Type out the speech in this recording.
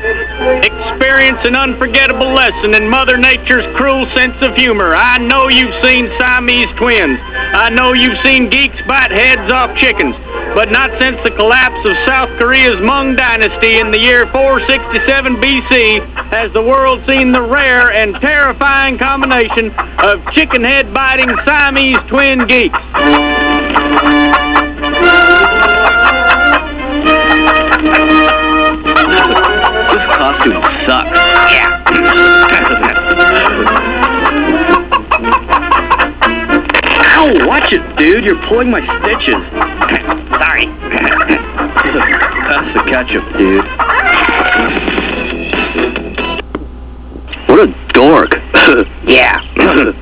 Experience an unforgettable lesson in Mother Nature's cruel sense of humor. I know you've seen Siamese twins. I know you've seen geeks bite heads off chickens. But not since the collapse of South Korea's Ming Dynasty in the year 467 BC has the world seen the rare and terrifying combination of chicken head biting Siamese twin geeks. This costume sucks. Yeah. Ow, watch it, dude. You're pulling my stitches. Sorry. Pass the ketchup, dude. What a dork. Yeah.